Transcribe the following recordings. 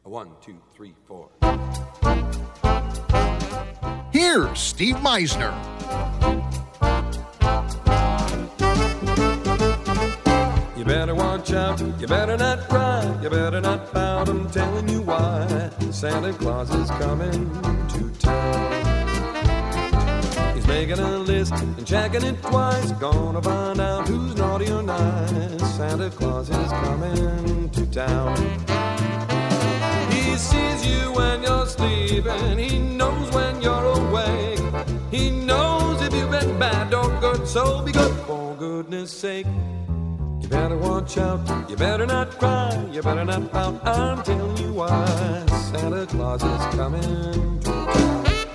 1, 2, 3, 4. Here's Steve Meisner. You better watch out, you better not cry, you better not pout, I'm telling you why. Santa Claus is coming to town. He's making a list and checking it twice, gonna find out who's naughty or nice. Santa Claus is coming to town. He sees you when you're sleeping, he knows when you're awake. He knows if you've been bad or good, so be good for goodness sake. You better watch out, you better not cry, you better not pout, I'm telling you why. Santa Claus is coming to town.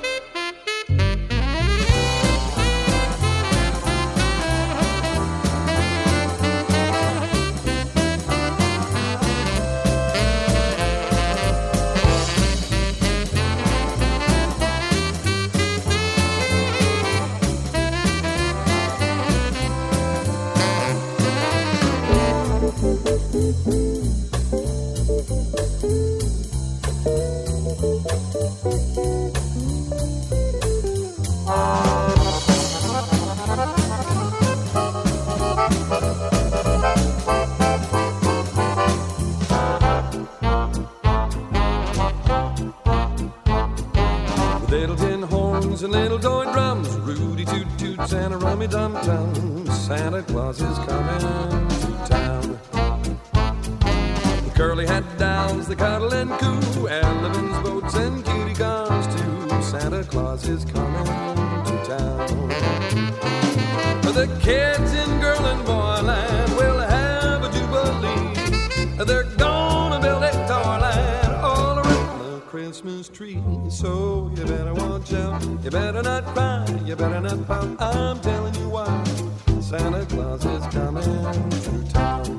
Little tin horns and little toy drums, Rudy toot toots and a rummy dum tum. Santa Claus is coming to town. The curly hat downs, the cuddle and coo, elephants, boats and kitty cars too. Santa Claus is coming to town. The kids in girl and boy land will have a jubilee. They're gonna build a toyland all around the Christmas tree. So you better watch out, you better not cry, you better not pout, I'm telling you why. Santa Claus is coming to town.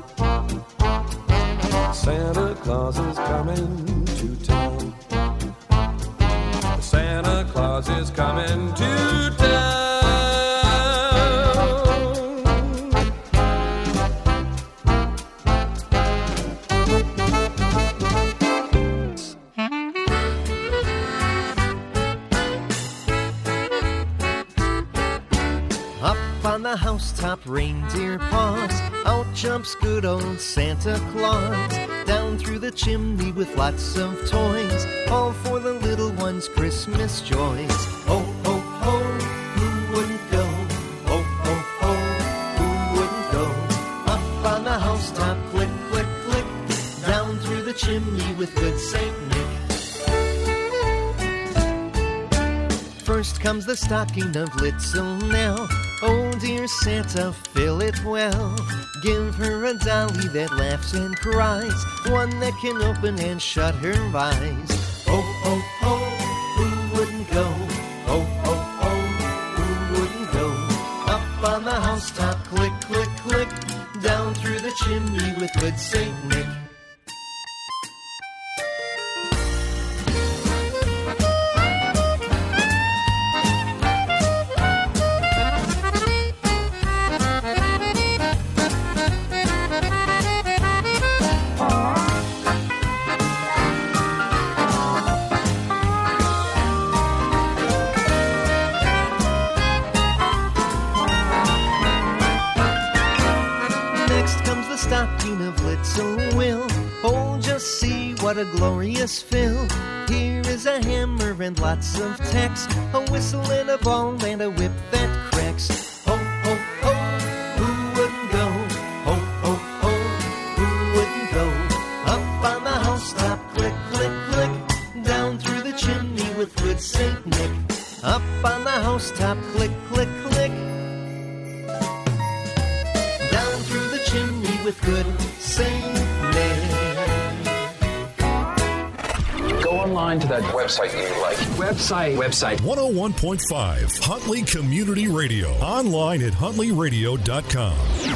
Santa Claus is coming to town. Santa Claus is coming to town. On the housetop, reindeer paws, out jumps good old Santa Claus. Down through the chimney with lots of toys, all for the little ones' Christmas joys. Ho, ho, ho, who wouldn't go? Ho, ho, ho, who wouldn't go? Up on the housetop, click, click, click, down through the chimney with good Saint Nick. First comes the stocking of little Nell. Oh, dear Santa, fill it well. Give her a dolly that laughs and cries, one that can open and shut her eyes. Ho, ho, ho, who wouldn't go? Ho, ho, ho, who wouldn't go? Up on the housetop, click, click, click, down through the chimney with good Saint Nick. Stocking of little Will. Oh, just see what a glorious fill. Here is a hammer and lots of tacks, a whistle and a ball and a whip that cracks. Ho, ho, ho, who wouldn't go? Ho, ho, ho, who wouldn't go? Up on the housetop, click, click, click, down through the chimney with good Saint Nick. Up on the housetop, click, click, click, down through the chimney with good Saint Nick. Go online to that website you like. Website 101.5 Huntley Community Radio. Online at huntleyradio.com.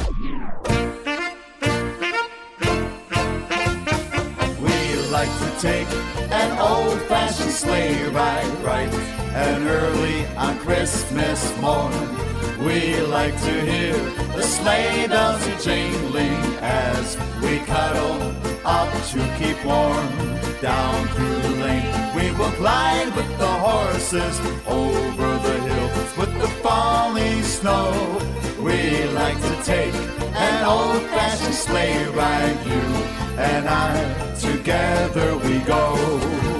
We like to take an old-fashioned sleigh ride right, and early on Christmas morn we like to hear the sleigh bells are jingling as we cuddle up to keep warm. Down through the lane we will glide with the horses, over the hills with the falling snow. We like to take an old-fashioned sleigh ride, you and I, together we go.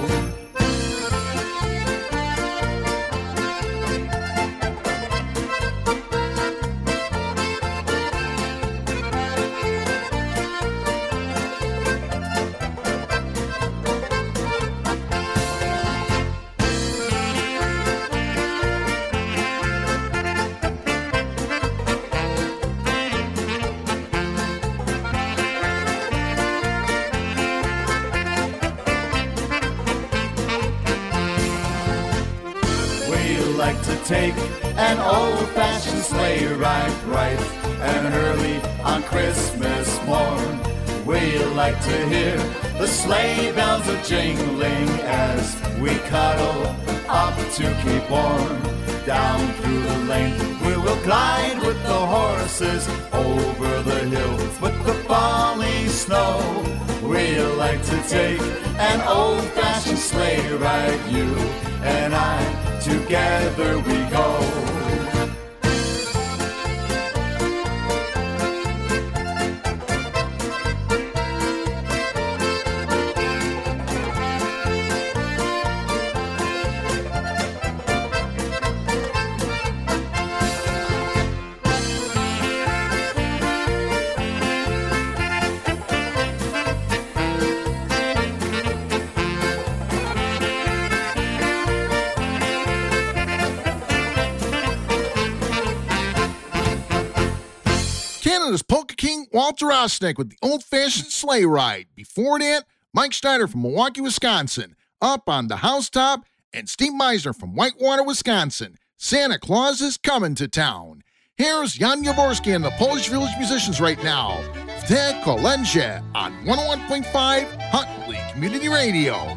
Take an old-fashioned sleigh ride bright and early on Christmas morn. We like to hear the sleigh bells a jingling as we cuddle up to keep warm. Down through the lane we will glide with the horses, over the hills with the falling snow. We like to take an old-fashioned sleigh ride, you and I, together we go. Canada's Polka King Walter Osnick with the old-fashioned sleigh ride. Before that, Mike Steiner from Milwaukee, Wisconsin, up on the housetop, and Steve Meisner from Whitewater, Wisconsin. Santa Claus is coming to town. Here's Jan Jaworski and the Polish Village Musicians right now. W te kolędzie on 101.5 Huntley Community Radio.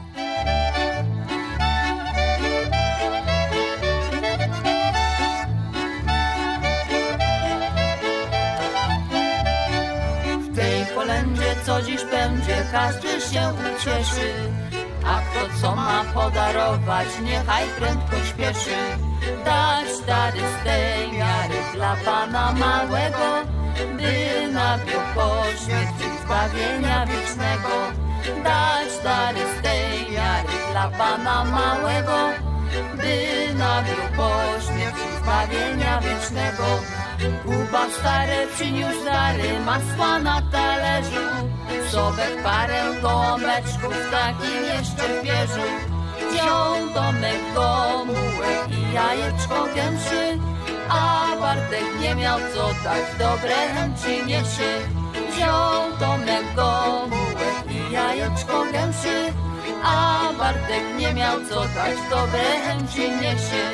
Co dziś będzie, każdy się ucieszy, a kto co ma podarować, niechaj prędko śpieszy. Dać dary z tej miary dla Pana małego, by nabił po śmierci zbawienia wiecznego. Dać dary z tej miary dla Pana małego, by nabił po śmierci zbawienia wiecznego. Kuba stary przyniósł dary, masła na talerzu, sobek parę domeczków, takim jeszcze w bieżu. Wziął domek gomułek i jajeczko gęszy, a Bartek nie miał co dać, dobre chęci niesie. Wziął domek gomułek i jajeczko gęszy, a Bartek nie miał co dać, dobre chęci niesie.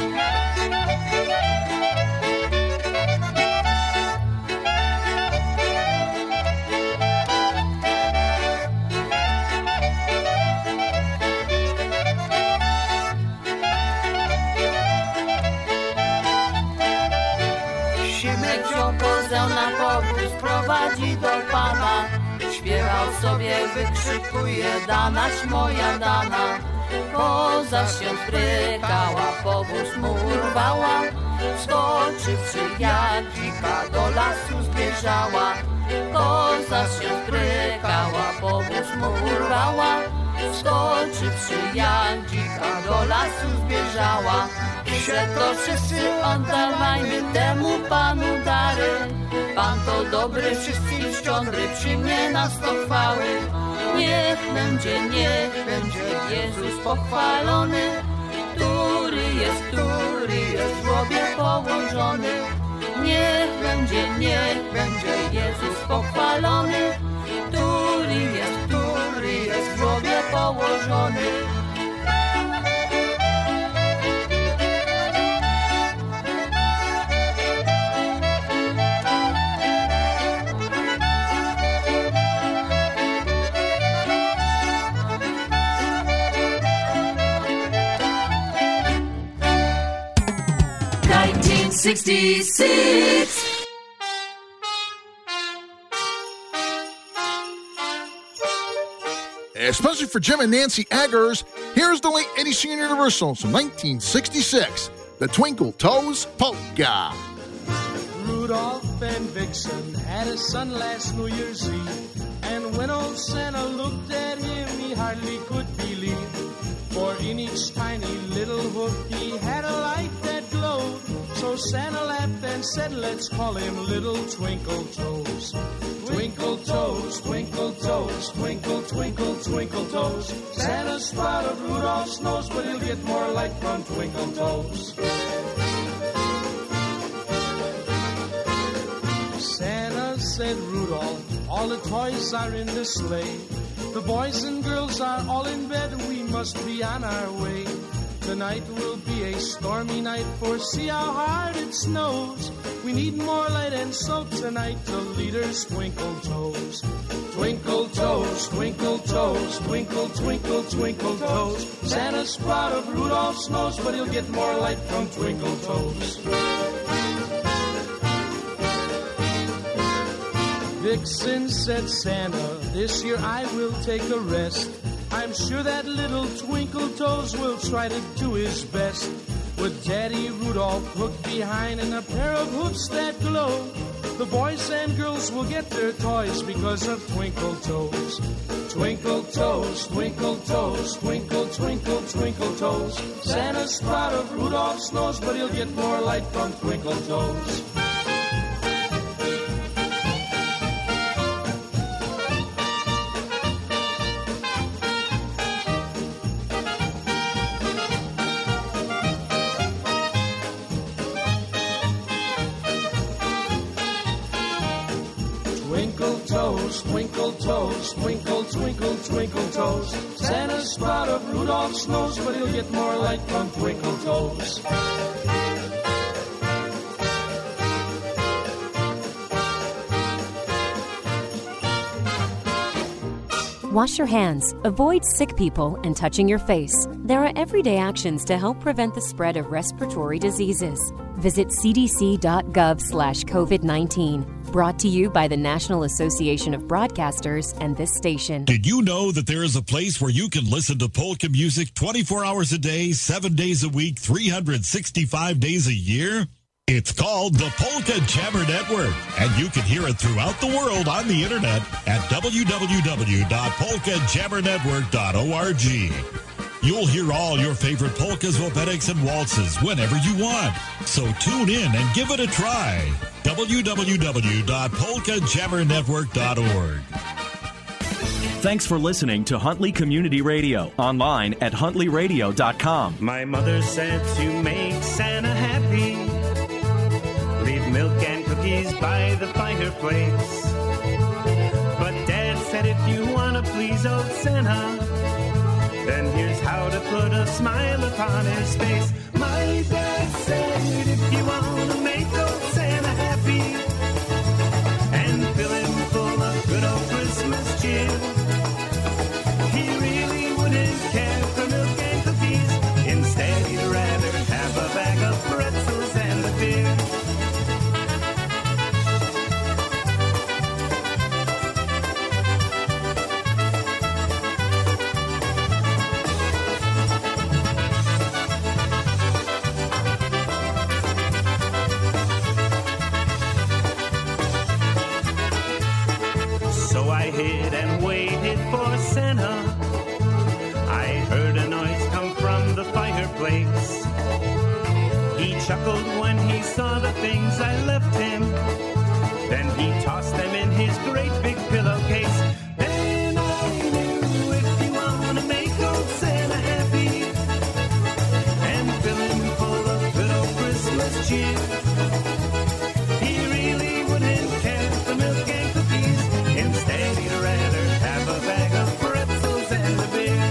Na powóz prowadzi do Pana, śpiewał sobie, wykrzykuje, Danaś moja Dana. Koza się sprykała, powóz mu urwała, skoczywszy jak dzika do lasu zbieżała. Koza się sprykała, powóz mu urwała, skoczywszy jak dzika do lasu zbieżała. Przeto wszyscy oddawajmy temu Panu dary, Pan to dobry, wszystkim szczodry, przyjmie nas do chwały. Niech będzie Jezus pochwalony, który jest w grobie położony. Niech będzie Jezus pochwalony, który jest w grobie położony. '66. Especially for Jim and Nancy Eggers, here's the late Eddie Senior Universals from 1966, the Twinkle Toes Polka. Rudolph and Vixen had a son last New Year's Eve, and when old Santa looked at him, he hardly could believe. For in each tiny little hoof he had a light that glowed. So Santa laughed and said, let's call him Little Twinkle Toes. Twinkle toes, twinkle toes, twinkle, twinkle, twinkle toes. Santa's proud of Rudolph's nose, but he'll get more light from Twinkle Toes. Santa said, Rudolph, all the toys are in the sleigh. The boys and girls are all in bed, we must be on our way. Tonight will be a stormy night, for see how hard it snows. We need more light and soap tonight to lead us Twinkle Toes. Twinkle toes, twinkle toes, twinkle, twinkle, twinkle toes. Santa's proud of Rudolph's nose, but he'll get more light from Twinkle Toes. Vixen said, Santa, this year I will take a rest. I'm sure that little Twinkle Toes will try to do his best. With Daddy Rudolph hooked behind and a pair of hoofs that glow, the boys and girls will get their toys because of Twinkle Toes. Twinkle toes, twinkle toes, twinkle, twinkle, twinkle toes. Santa's proud of Rudolph's nose, but he'll get more light from Twinkle Toes. Twinkle toes, twinkle, twinkle, twinkle toes. Santa's proud of Rudolph's nose, but he'll get more light from Twinkle Toes. Wash your hands, avoid sick people, and touching your face. There are everyday actions to help prevent the spread of respiratory diseases. Visit cdc.gov/COVID-19. Brought to you by the National Association of Broadcasters and this station. Did you know that there is a place where you can listen to polka music 24 hours a day, 7 days a week, 365 days a year? It's called the Polka Jammer Network, and you can hear it throughout the world on the internet at www.polkajammernetwork.org. You'll hear all your favorite polkas, wopetics, and waltzes whenever you want. So tune in and give it a try. www.polkajammernetwork.org. Thanks for listening to Huntley Community Radio, online at huntleyradio.com. My mother said to make Santa happy, leave milk and cookies by the fireplace. But Dad said if you want to please old Santa, then here's how to put a smile upon his face. My dad said if you want to make old Santa happy and fill him full of good old Christmas cheer, he really wouldn't care for milk and cookies. Instead, he'd rather have a bag of pretzels and a beer. So I hid and waited for Santa. I heard a noise come from the fireplace. He chuckled when he saw the things I left him. Then he tossed them in his great big pillowcase. Then I knew if you want to make old Santa happy and fill him full of good old Christmas cheer, he really wouldn't care for milk and cookies. Instead, he'd rather have a bag of pretzels and a beer.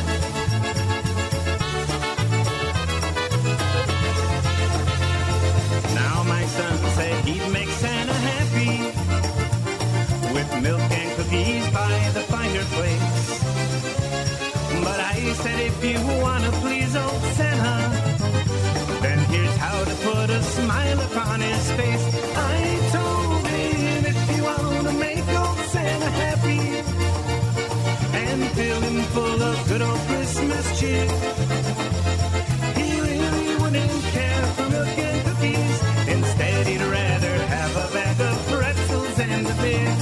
Now my son said he'd make Santa happy with milk and cookies by the fireplace. But I said if you want to please old Santa, then here's how to put a smile upon his face. I told him if you want to make old Santa happy and fill no Christmas cheer. He really wouldn't care for milk and cookies. Instead, he'd rather have a bag of pretzels and a beer.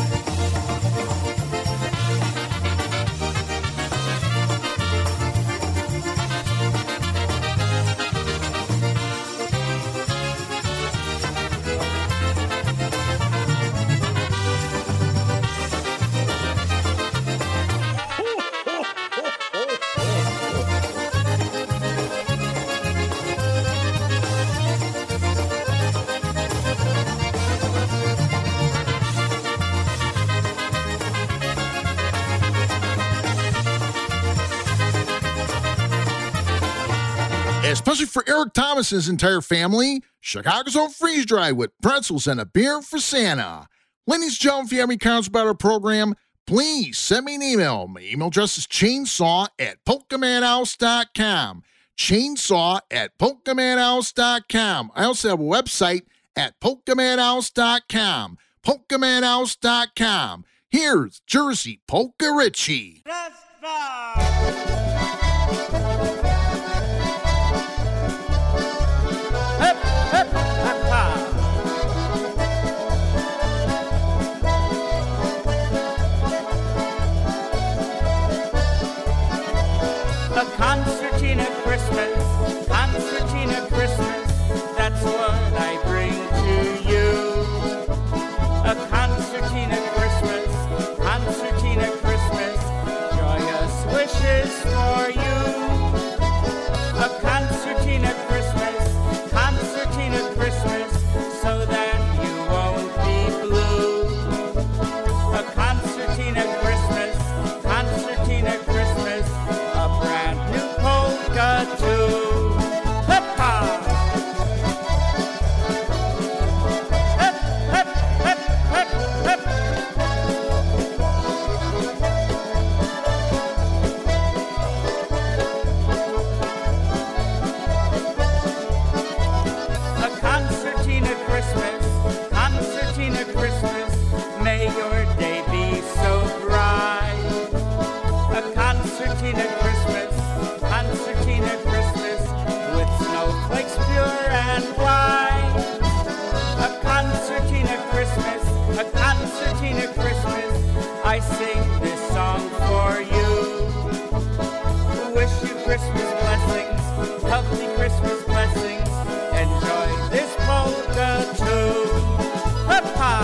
Especially for Eric Thomas's entire family, Chicago's own Freeze Dry with pretzels and a beer for Santa. Ladies and gentlemen, if you have any comments about our program, please send me an email. My email address is chainsaw@polkamanhouse.com. Chainsaw@polkamanhouse.com. I also have a website at polkamanhouse.com. Polkamanhouse.com. Here's Jersey Polka Richie. A concertina Christmas, that's what I bring to you. A concertina Christmas, joyous wishes for you. A concertina Christmas, so that you won't be blue. A concertina Christmas, a brand new polka too. Hip-ha! Hip, hip, hip, hip, hip. A concertina Christmas, may your day be so bright. A concertina Christmas, with snowflakes pure and white. A concertina Christmas, I sing this song for you. Wish you Christmas blessings, healthy Christmas blessings. Enjoy this polka too. Hip-ha!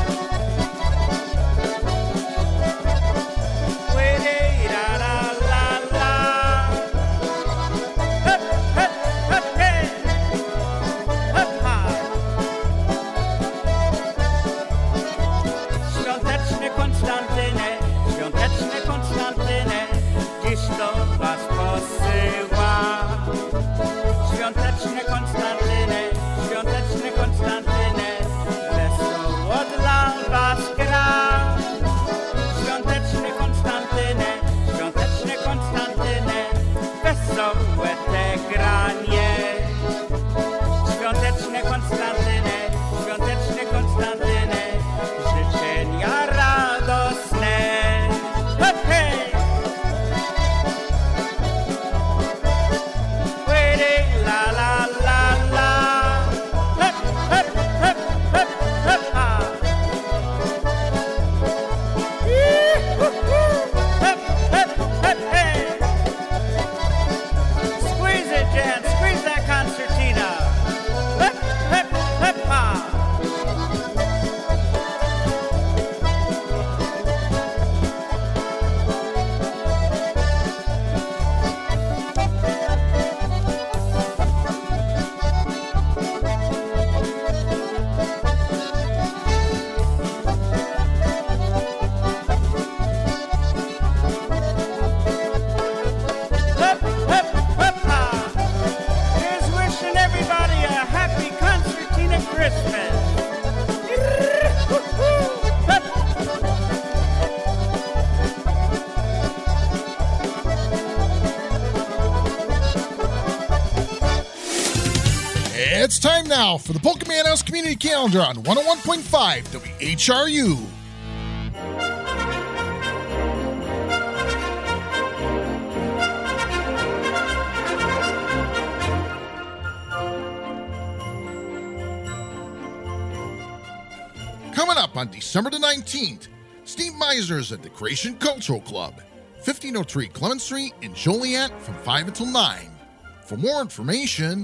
Konstantynie, dziś do was posyła. Świąteczne Konstantynie, wesoło dla was gra. Świąteczne Konstantynie, wesołe te granie. Świąteczne Konstantynie, życzenia radosne. Hep, hej! Wait, la, la, la, la. Hep, hep, hep, hep, hep, ha. Hep, hep, hep, hey. Squeeze it, Jan, squeeze that concertina. Hep, hep, hep, ha. Hep, hep, hep, ha. Here's wishing everybody a happy concertina Christmas. Hep. It's time now for the Pokemon House Community Calendar on 101.5 WHRU. on December the 19th, Steve Meisner's at the Creation Cultural Club, 1503 Clement Street in Joliet from 5 until 9. For more information,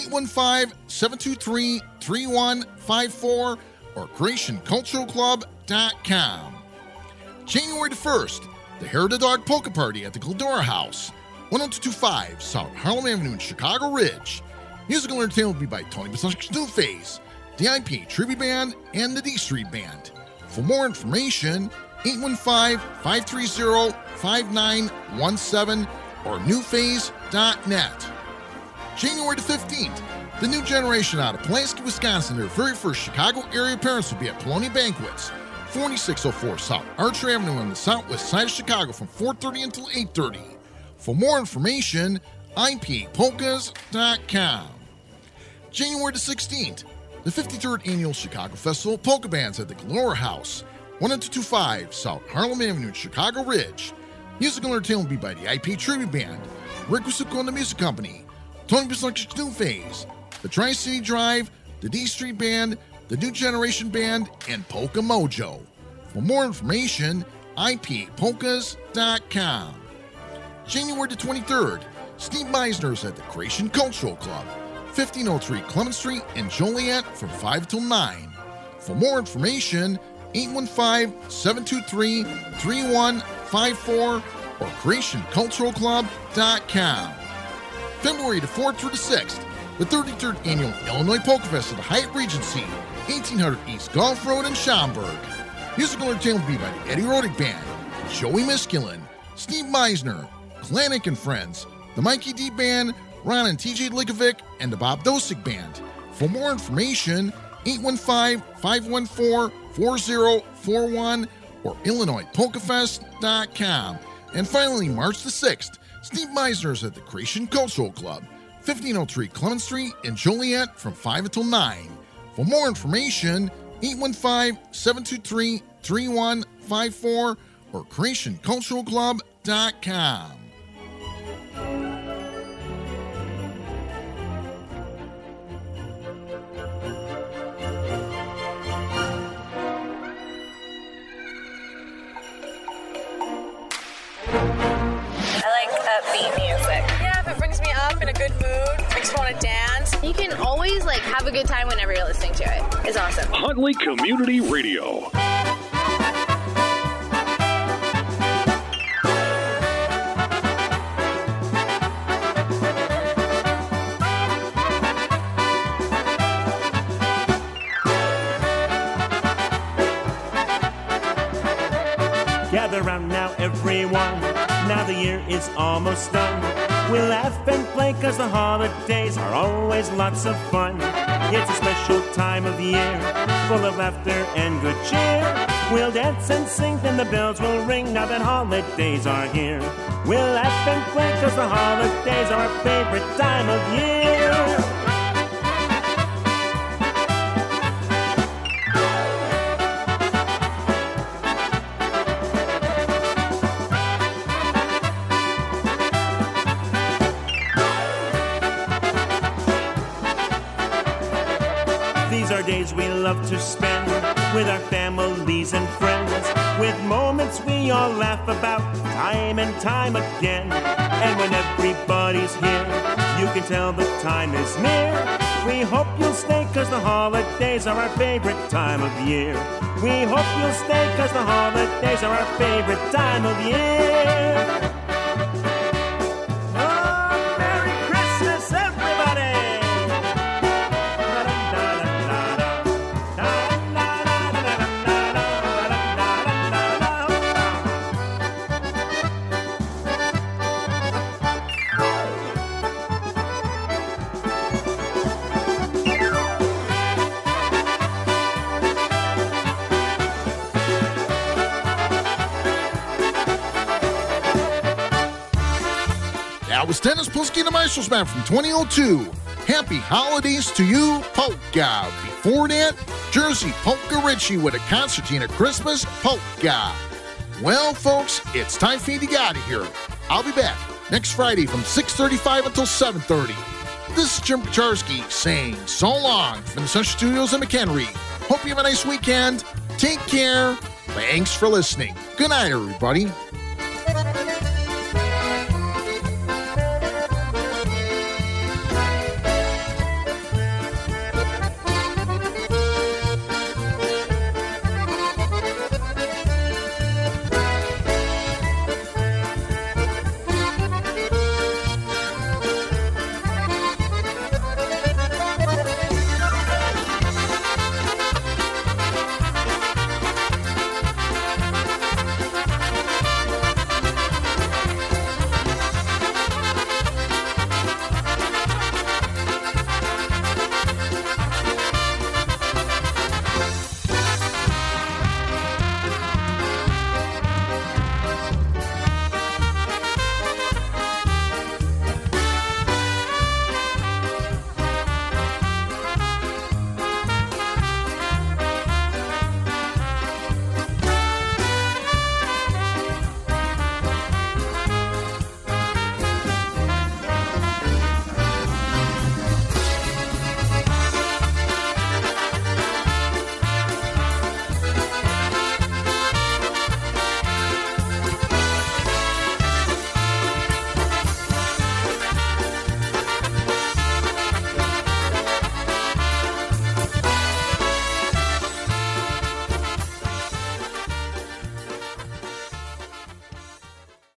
815-723-3154 or creationculturalclub.com. January the 1st, the Hair of the Dog Polka Party at the Glendora House, 10225 South Harlem Avenue in Chicago Ridge. Musical entertainment will be by Tony Basunski's New Phase, the IP Tribute Band, and the D Street Band. For more information, 815-530-5917 or newphase.net. January the 15th, the new generation out of Pulaski, Wisconsin, their very first Chicago area appearance will be at Poloni Banquets, 4604 South Archer Avenue on the southwest side of Chicago from 4:30 until 8:30. For more information, ipolkas.com. January the 16th, the 53rd Annual Chicago Festival of Polka Bands at the Glendora House, 10225 South Harlem Avenue in Chicago Ridge. Musical entertainment will be by the IP Tribute Band, Rick Wasuko and the Music Company, Tony Basunski's New Phase, the Tri-City Drive, the D Street Band, the New Generation Band, and Polka Mojo. For more information, ipolkas.com. January the 23rd, Steve Meisner's at the Creation Cultural Club, 1503 Clement Street in Joliet from 5 till 9. For more information, 815-723-3154 or creationculturalclub.com. February the 4th through the 6th, the 33rd Annual Illinois Polka Fest at the Hyatt Regency, 1800 East Gulf Road in Schaumburg. Musical entertainment will be by the Eddie Rodick Band, Joey Miskulin, Steve Meisner, Klanik and Friends, the Mikey D Band, Ron and TJ Likovic, and the Bob Dosick Band. For more information, 815-514-4041 or IllinoisPolkaFest.com. And finally, March the 6th, Steve Meisner's at the Creation Cultural Club, 1503 Clement Street in Joliet from 5 until 9. For more information, 815-723-3154 or creationculturalclub.com. Upbeat music. Yeah, if it brings me up in a good mood, makes me want to dance. You can always have a good time whenever you're listening to it. It's awesome. Huntley Community Radio. Gather round now, everyone. Now the year is almost done. We'll laugh and play 'cause the holidays are always lots of fun. It's a special time of year, full of laughter and good cheer. We'll dance and sing, then the bells will ring now that holidays are here. We'll laugh and play 'cause the holidays are our favorite time of year. Days we love to spend with our families and friends, with moments we all laugh about time and time again. And when everybody's here, you can tell the time is near. We hope you'll stay 'cause the holidays are our favorite time of year. We hope you'll stay 'cause the holidays are our favorite time of year. That was Dennis Pulsky and the Maestros Band from 2002. Happy holidays to you, Polka. Before that, Jersey Polka Richie with a concertina Christmas Polka. Well, folks, it's time for me to get out of here. I'll be back next Friday from 6:35 until 7:30. This is Jim Pacharski saying so long from the Central Studios in McHenry. Hope you have a nice weekend. Take care. Thanks for listening. Good night, everybody.